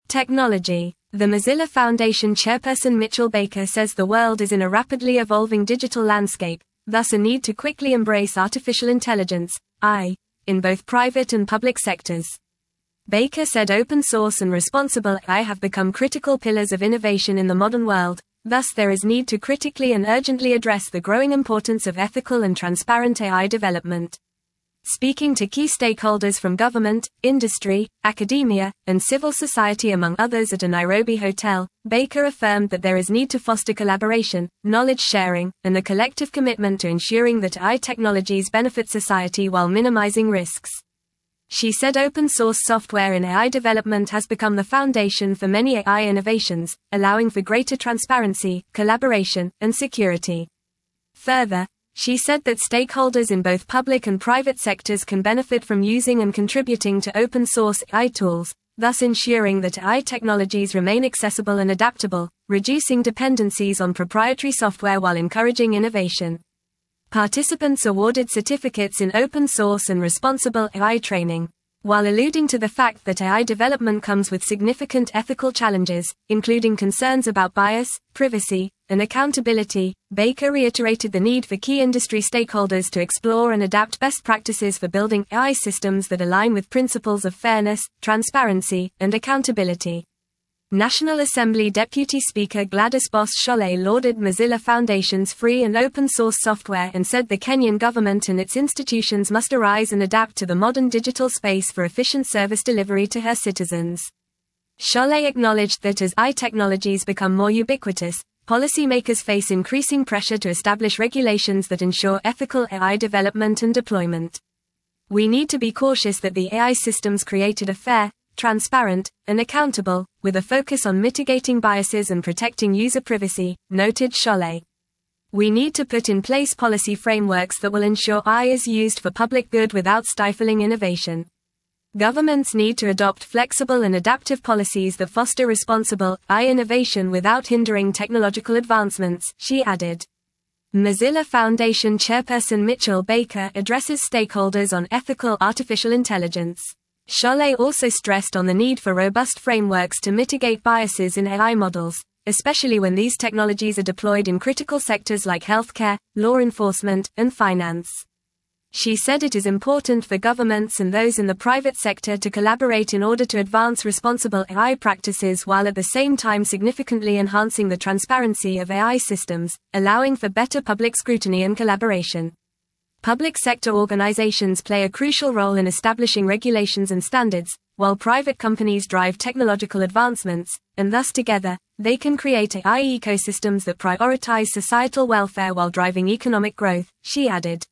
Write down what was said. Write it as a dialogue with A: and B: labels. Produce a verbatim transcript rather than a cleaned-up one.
A: Technology. The Mozilla Foundation chairperson Mitchell Baker says the world is in a rapidly evolving digital landscape, thus a need to quickly embrace artificial intelligence, A I, in both private and public sectors. Baker said open source and responsible A I have become critical pillars of innovation in the modern world, thus there is need to critically and urgently address the growing importance of ethical and transparent A I development. Speaking to key stakeholders from government, industry, academia, and civil society among others at a Nairobi hotel, Baker affirmed that there is need to foster collaboration, knowledge sharing, and a collective commitment to ensuring that A I technologies benefit society while minimizing risks. She said open-source software in A I development has become the foundation for many A I innovations, allowing for greater transparency, collaboration, and security. Further, she said that stakeholders in both public and private sectors can benefit from using and contributing to open-source A I tools, thus ensuring that A I technologies remain accessible and adaptable, reducing dependencies on proprietary software while encouraging innovation. Participants awarded certificates in open source and responsible A I training. While alluding to the fact that A I development comes with significant ethical challenges, including concerns about bias, privacy, and accountability, Baker reiterated the need for key industry stakeholders to explore and adapt best practices for building A I systems that align with principles of fairness, transparency, and accountability. National Assembly Deputy Speaker Gladys Boss-Sholay lauded Mozilla Foundation's free and open-source software and said the Kenyan government and its institutions must arise and adapt to the modern digital space for efficient service delivery to her citizens. Sholay acknowledged that as A I technologies become more ubiquitous, policymakers face increasing pressure to establish regulations that ensure ethical A I development and deployment. We need to be cautious that the A I systems created are fair, transparent, and accountable, with a focus on mitigating biases and protecting user privacy, noted Sholay. We need to put in place policy frameworks that will ensure A I is used for public good without stifling innovation. Governments need to adopt flexible and adaptive policies that foster responsible A I innovation without hindering technological advancements, she added. Mozilla Foundation chairperson Mitchell Baker addresses stakeholders on ethical artificial intelligence. Sholay also stressed on the need for robust frameworks to mitigate biases in A I models, especially when these technologies are deployed in critical sectors like healthcare, law enforcement, and finance. She said it is important for governments and those in the private sector to collaborate in order to advance responsible A I practices while at the same time significantly enhancing the transparency of A I systems, allowing for better public scrutiny and collaboration. Public sector organizations play a crucial role in establishing regulations and standards, while private companies drive technological advancements, and thus together, they can create A I ecosystems that prioritize societal welfare while driving economic growth, she added.